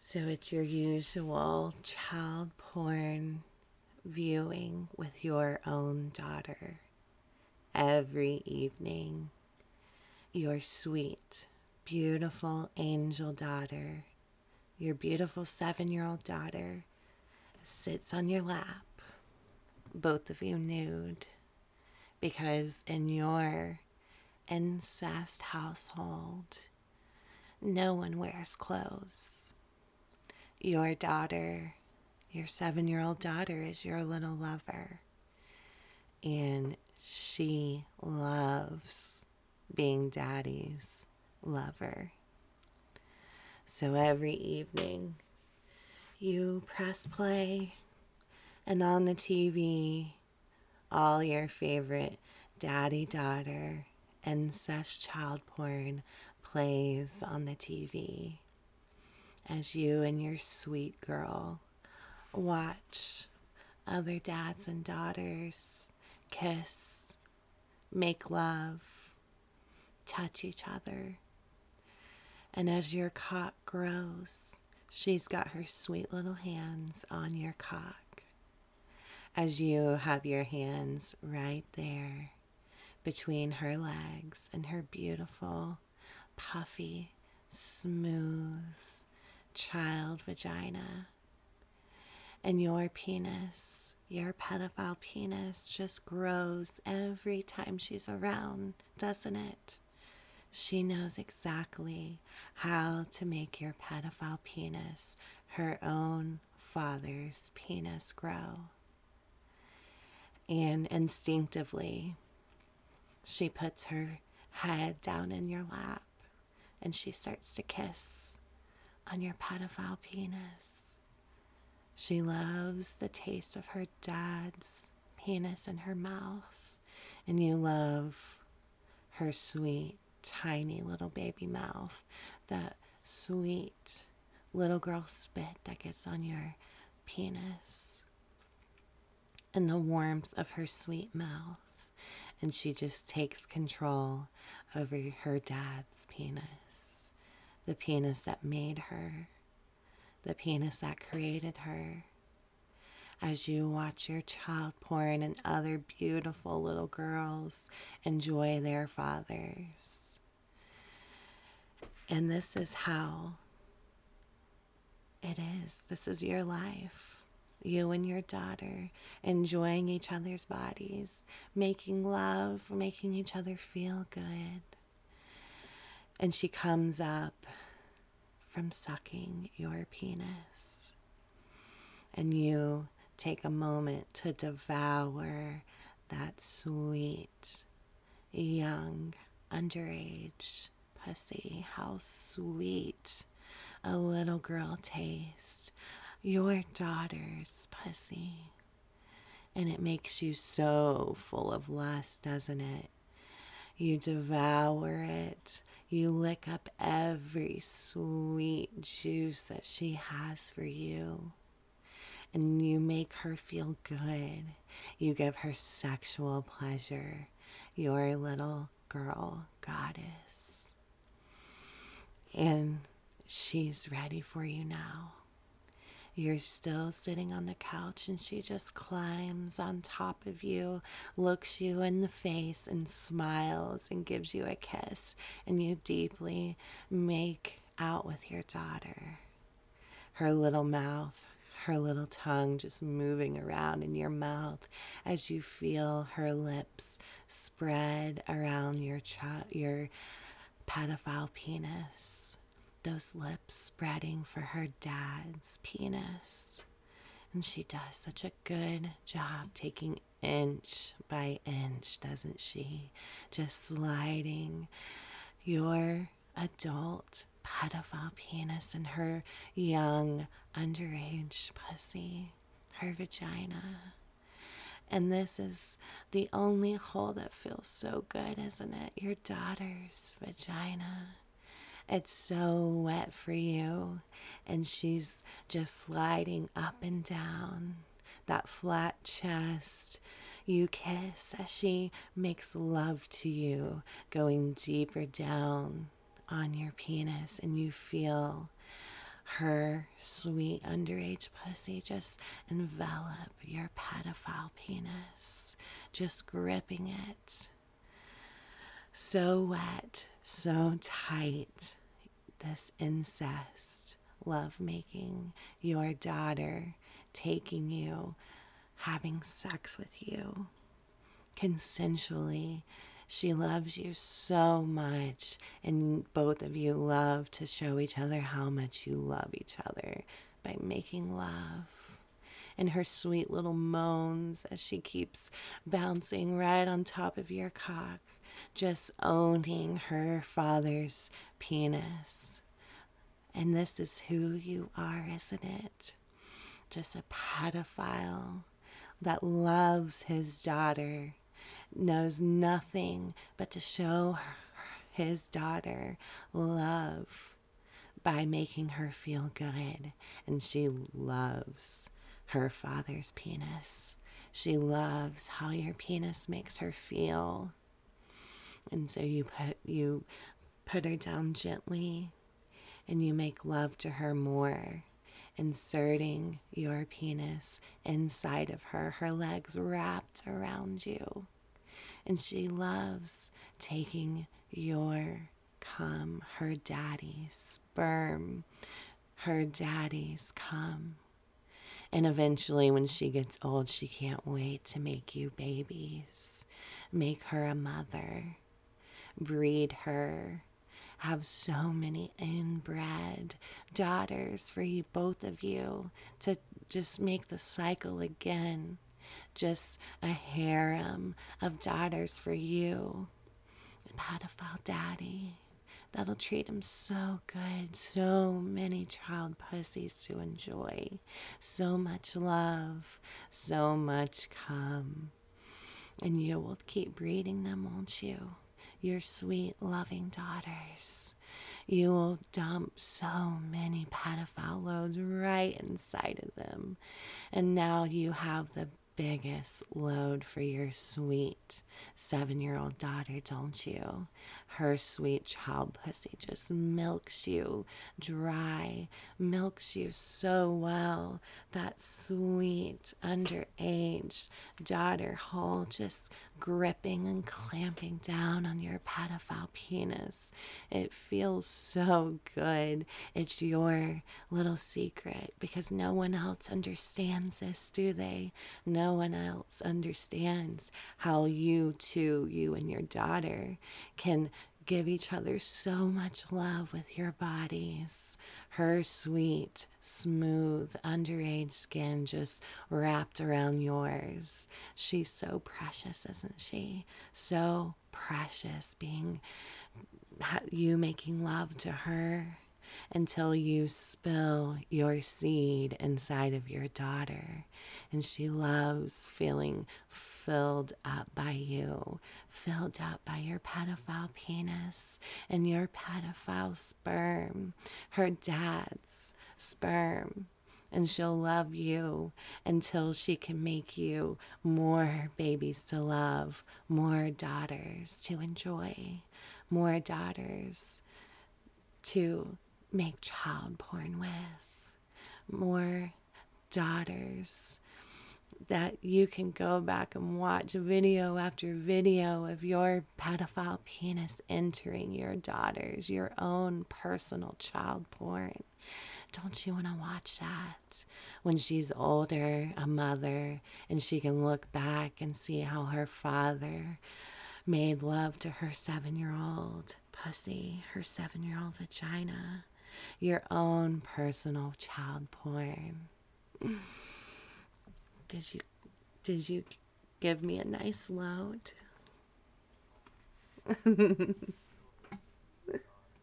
So it's your usual child porn viewing with your own daughter every evening. Your sweet, beautiful angel daughter, your beautiful 7-year-old daughter, sits on your lap, both of you nude, because in your incest household, no one wears clothes. Your daughter, your 7-year-old daughter, is your little lover, and she loves being daddy's lover. So every evening, you press play, and on the TV, all your favorite daddy-daughter incest child porn plays on the TV as you and your sweet girl watch other dads and daughters kiss, make love, touch each other. And as your cock grows, she's got her sweet little hands on your cock. As you have your hands right there between her legs and her beautiful, puffy, smooth child vagina. And your penis, your pedophile penis, just grows every time she's around, doesn't it? She knows exactly how to make your pedophile penis, her own father's penis, grow. And instinctively, she puts her head down in your lap and she starts to kiss on your pedophile penis. She loves the taste of her dad's penis in her mouth, and you love her sweet, tiny little baby mouth, that sweet little girl spit that gets on your penis, and the warmth of her sweet mouth. And she just takes control over her dad's penis, the penis that made her, the penis that created her. As you watch your child porn and other beautiful little girls enjoy their fathers. And this is how it is. This is your life. You and your daughter enjoying each other's bodies, making love, making each other feel good. And she comes up from sucking your penis. And you take a moment to devour that sweet, young, underage pussy. How sweet a little girl tastes. Your daughter's pussy. And it makes you so full of lust, doesn't it? You devour it. You lick up every sweet juice that she has for you. And you make her feel good. You give her sexual pleasure. Your little girl goddess. And she's ready for you now. You're still sitting on the couch and she just climbs on top of you, looks you in the face and smiles and gives you a kiss. And you deeply make out with your daughter. Her little mouth, her little tongue just moving around in your mouth as you feel her lips spread around your pedophile penis. Those lips spreading for her dad's penis. And she does such a good job taking inch by inch, doesn't she? Just sliding your adult pedophile penis in her young underage pussy, her vagina. And this is the only hole that feels so good, isn't it? Your daughter's vagina. It's so wet for you, and she's just sliding up and down that flat chest. You kiss as she makes love to you, going deeper down on your penis, and you feel her sweet underage pussy just envelop your pedophile penis, just gripping it. So wet, so tight. This incest, love making, your daughter taking you, having sex with you consensually. She loves you so much, and both of you love to show each other how much you love each other by making love. And her sweet little moans as she keeps bouncing right on top of your cock, just owning her father's penis. And this is who you are, isn't it? Just a pedophile that loves his daughter, knows nothing but to show his daughter love by making her feel good. And she loves her father's penis. She loves how your penis makes her feel. And so you put her down gently and you make love to her more, inserting your penis inside of her, her legs wrapped around you. And she loves taking your cum, her daddy's sperm, her daddy's cum. And eventually, when she gets old, she can't wait to make you babies, make her a mother, breed her, have so many inbred daughters for you, both of you, to just make the cycle again. Just a harem of daughters for you. A pedophile daddy that'll treat him so good. So many child pussies to enjoy. So much love. So much cum. And you will keep breeding them, won't you? Your sweet, loving daughters. You will dump so many pedophile loads right inside of them. And now you have the biggest load for your sweet 7-year-old daughter, don't you? Her sweet child pussy just milks you dry, milks you so well. That sweet underage daughter hole just gripping and clamping down on your pedophile penis. It feels so good. It's your little secret because no one else understands this, do they? No one else understands how you two, you and your daughter, can give each other so much love with your bodies. Her sweet, smooth, underage skin just wrapped around yours. She's so precious, isn't she? So precious, being you making love to her until you spill your seed inside of your daughter. And she loves feeling filled up by you, filled up by your pedophile penis and your pedophile sperm, her dad's sperm. And she'll love you until she can make you more babies to love, more daughters to enjoy, more daughters to make child porn with, more daughters that you can go back and watch video after video of your pedophile penis entering your daughters, your own personal child porn. Don't you want to watch that? When she's older, a mother, and she can look back and see how her father made love to her 7-year-old pussy, her 7-year-old vagina, your own personal child porn. Did you give me a nice load?